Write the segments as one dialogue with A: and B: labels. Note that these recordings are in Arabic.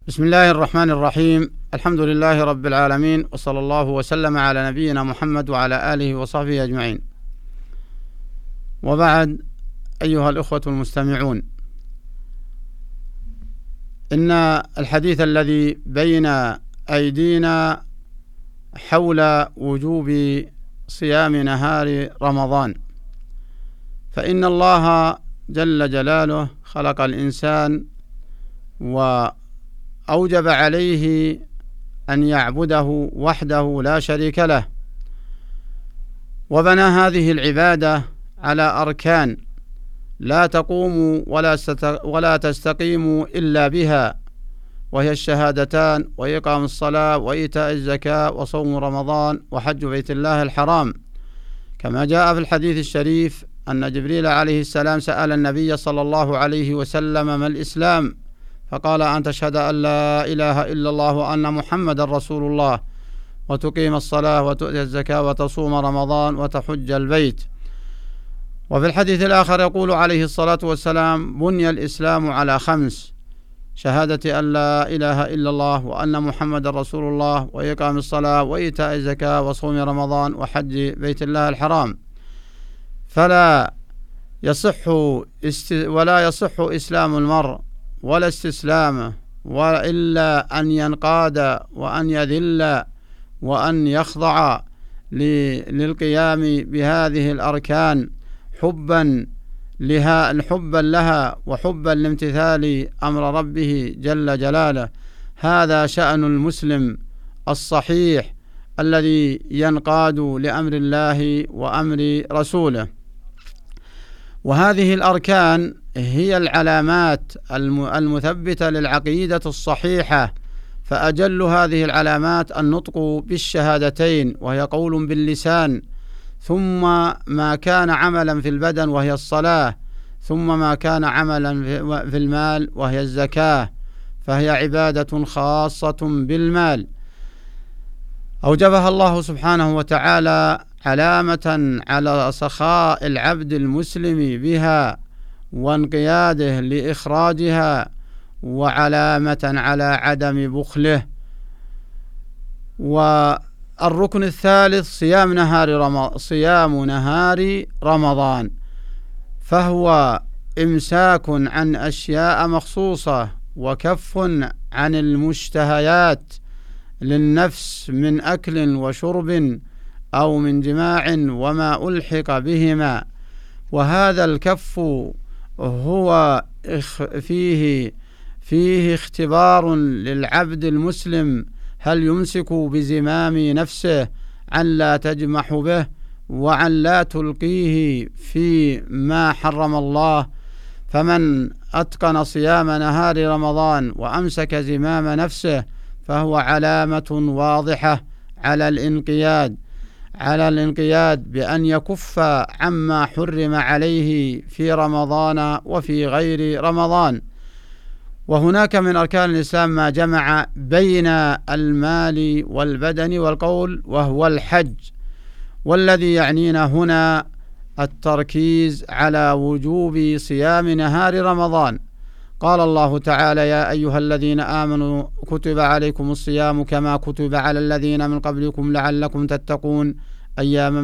A: بسم الله الرحمن الرحيم. الحمد لله رب العالمين، وصلى الله وسلم على نبينا محمد وعلى آله وصحبه أجمعين. وبعد، أيها الأخوة المستمعون، إن الحديث الذي بين أيدينا حول وجوب صيام نهار رمضان، فإن الله جل جلاله خلق الإنسان وأوجب عليه أن يعبده وحده لا شريك له، وبنى هذه العبادة على أركان لا تقوم ولا تستقيم إلا بها، وهي الشهادتان وإقام الصلاة وإيتاء الزكاة وصوم رمضان وحج بيت الله الحرام، كما جاء في الحديث الشريف أن جبريل عليه السلام سأل النبي صلى الله عليه وسلم: ما الإسلام؟ فقال: أن تشهد أن لا إله إلا الله وأن محمد رسول الله، وتقيم الصلاة وتؤتي الزكاة وتصوم رمضان وتحج البيت. وفي الحديث الآخر يقول عليه الصلاة والسلام: بني الإسلام على 5: شهادة أن لا إله إلا الله وأن محمد رسول الله، وإقام الصلاة وإيتاء الزكاة وصوم رمضان وحج بيت الله الحرام. فلا يصح إسلام المرء ولا استسلامه إلا أن ينقاد وأن يذل وأن يخضع للقيام بهذه الأركان حبا لها وحبا لامتثال أمر ربه جل جلاله. هذا شأن المسلم الصحيح الذي ينقاد لأمر الله وأمر رسوله. وهذه الأركان هي العلامات المثبتة للعقيدة الصحيحة، فأجل هذه العلامات النطق بالشهادتين، وهي قول باللسان، ثم ما كان عملا في البدن وهي الصلاة، ثم ما كان عملا في المال وهي الزكاة، فهي عبادة خاصة بالمال أوجبها الله سبحانه وتعالى علامة على سخاء العبد المسلم بها وانقياده لإخراجها، وعلامة على عدم بخله. والركن الثالث صيام نهار رمضان، فهو إمساك عن أشياء مخصوصة وكف عن المشتهيات للنفس من أكل وشرب أو من جماع وما ألحق بهما. وهذا الكف هو فيه اختبار للعبد المسلم، هل يمسك بزمام نفسه عن لا تجمح به وعن لا تلقيه في ما حرم الله. فمن أتقن صيام نهار رمضان وأمسك زمام نفسه فهو علامة واضحة على الانقياد بأن يكف عما حرم عليه في رمضان وفي غير رمضان. وهناك من أركان الإسلام ما جمع بين المال والبدن والقول، وهو الحج، والذي يعنينا هنا التركيز على وجوب صيام نهار رمضان. قال الله تعالى: يا أيها الذين آمنوا كتب عليكم الصيام كما كتب على الذين من قبلكم لعلكم تتقون أياما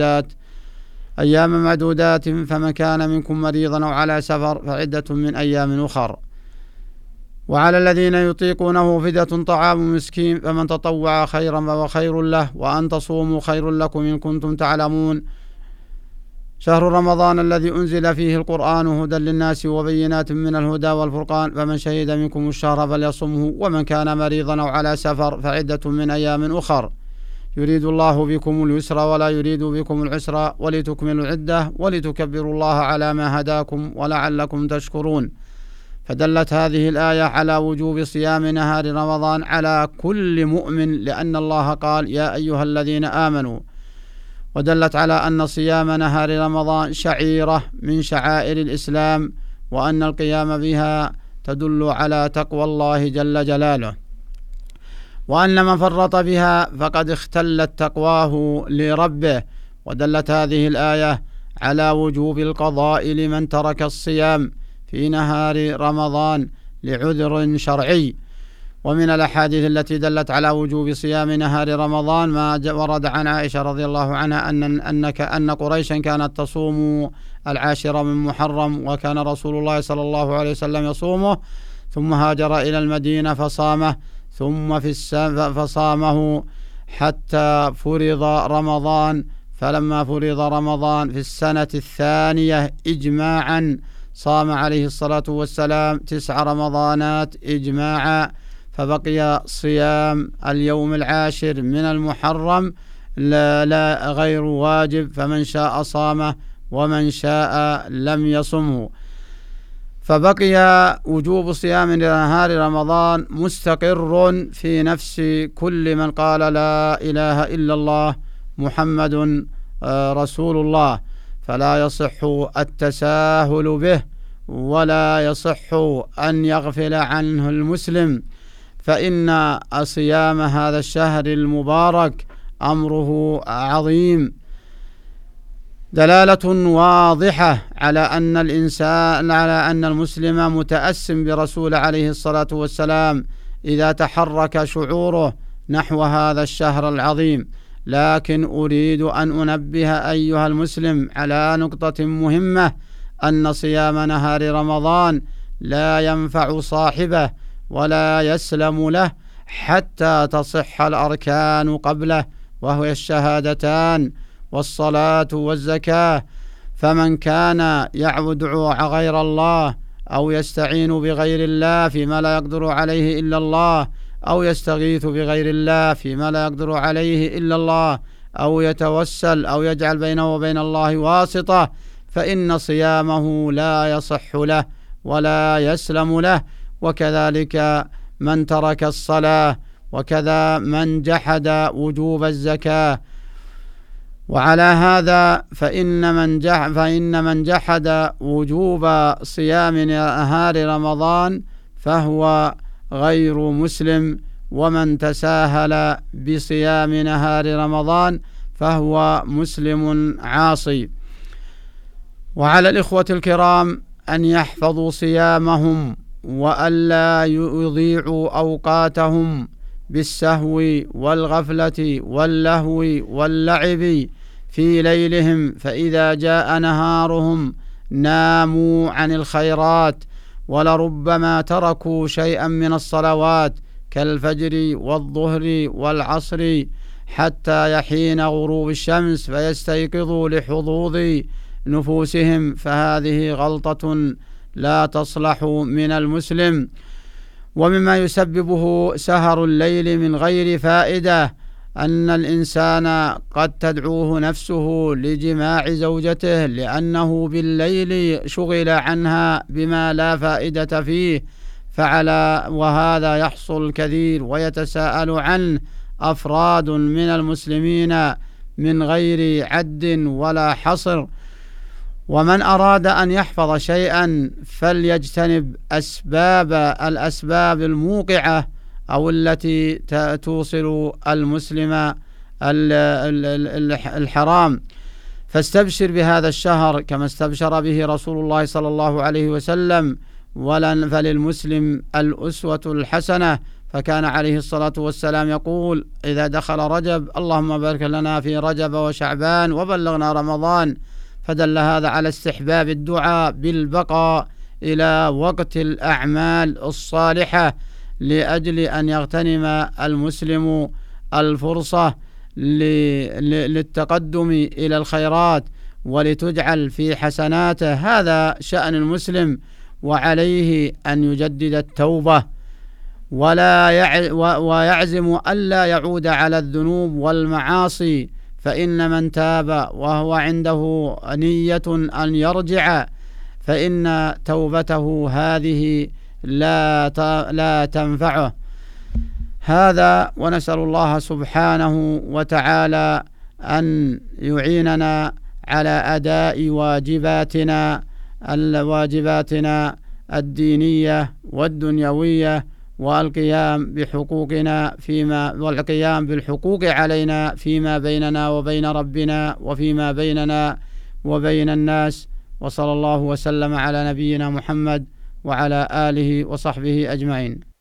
A: معدودات فمن كان منكم مريضا أو على سفر فعدة من أيام أخر، وعلى الذين يطيقونه فدية طعام مسكين فمن تطوع خيرا فهو خير له، وأن تصوموا خير لكم إن كنتم تعلمون. شهر رمضان الذي أنزل فيه القرآن هدى للناس وبينات من الهدى والفرقان، فمن شهد منكم الشهر فليصمه، ومن كان مريضا أو على سفر فعدة من أيام أخر، يريد الله بكم اليسر ولا يريد بكم العسر ولتكملوا العدة ولتكبروا الله على ما هداكم ولعلكم تشكرون. فدلت هذه الآية على وجوب صيام نهار رمضان على كل مؤمن، لأن الله قال: يا أيها الذين آمنوا. ودلت على أن صيام نهار رمضان شعيرة من شعائر الإسلام، وأن القيام بها تدل على تقوى الله جل جلاله، وأن من فرط بها فقد اختلت تقواه لربه. ودلت هذه الآية على وجوب القضاء لمن ترك الصيام في نهار رمضان لعذر شرعي، ومن الأحاديث التي دلت على وجوب صيام نهار رمضان ما ورد عن عائشة رضي الله عنها أن قريشا كانت تصوم 10 من محرم، وكان رسول الله صلى الله عليه وسلم يصومه، ثم هاجر إلى المدينة فصامه، ثم فصامه حتى فرض رمضان. فلما فرض رمضان في السنة الثانية إجماعا صام عليه الصلاة والسلام 9 رمضانات إجماعا، فبقي صيام اليوم 10 من المحرم لا غير واجب، فمن شاء صامه ومن شاء لم يصمه. فبقي وجوب صيام نهار رمضان مستقر في نفس كل من قال لا إله إلا الله محمد رسول الله، فلا يصح التساهل به ولا يصح أن يغفل عنه المسلم، فإن صيام هذا الشهر المبارك أمره عظيم، دلالة واضحة على أن المسلم متأسم برسول عليه الصلاة والسلام إذا تحرك شعوره نحو هذا الشهر العظيم. لكن أريد أن أنبه أيها المسلم على نقطة مهمة، أن صيام نهار رمضان لا ينفع صاحبه ولا يسلم له حتى تصح الأركان قبله، وهو الشهادتان والصلاة والزكاة. فمن كان يعبد غير الله أو يستعين بغير الله فيما لا يقدر عليه إلا الله، أو يستغيث بغير الله فيما لا يقدر عليه إلا الله، أو يتوسل أو يجعل بينه وبين الله واسطة، فإن صيامه لا يصح له ولا يسلم له. وكذلك من ترك الصلاة، وكذا من جحد وجوب الزكاة. وعلى هذا فإن من جحد وجوب صيام نهار رمضان فهو غير مسلم، ومن تساهل بصيام نهار رمضان فهو مسلم عاصي. وعلى الإخوة الكرام أن يحفظوا صيامهم وألا يضيعوا أوقاتهم بالسهو والغفلة واللهو واللعب في ليلهم، فإذا جاء نهارهم ناموا عن الخيرات، ولربما تركوا شيئا من الصلوات كالفجر والظهر والعصر حتى يحين غروب الشمس فيستيقظوا لحظوظ نفوسهم، فهذه غلطة لا تصلح من المسلم. ومما يسببه سهر الليل من غير فائدة أن الإنسان قد تدعوه نفسه لجماع زوجته لأنه بالليل شغل عنها بما لا فائدة فيه، وهذا يحصل كثير ويتساءل عنه أفراد من المسلمين من غير عد ولا حصر. ومن أراد أن يحفظ شيئا فليجتنب الأسباب الموقعة أو التي توصل المسلم الحرام، فاستبشر بهذا الشهر كما استبشر به رسول الله صلى الله عليه وسلم، فللمسلم الأسوة الحسنة، فكان عليه الصلاة والسلام يقول إذا دخل رجب اللهم بارك لنا في رجب وشعبان وبلغنا رمضان، فدل هذا على استحباب الدعاء بالبقاء إلى وقت الأعمال الصالحة لأجل أن يغتنم المسلم الفرصة للتقدم إلى الخيرات ولتجعل في حسناته. هذا شأن المسلم، وعليه أن يجدد التوبة ويعزم ألا يعود على الذنوب والمعاصي، فإن من تاب وهو عنده نية أن يرجع فإن توبته هذه لا تنفعه. هذا ونسأل الله سبحانه وتعالى أن يعيننا على أداء واجباتنا الدينية والدنيوية، والقيام بالحقوق علينا فيما بيننا وبين ربنا وفيما بيننا وبين الناس. وصلى الله وسلم على نبينا محمد وعلى آله وصحبه أجمعين.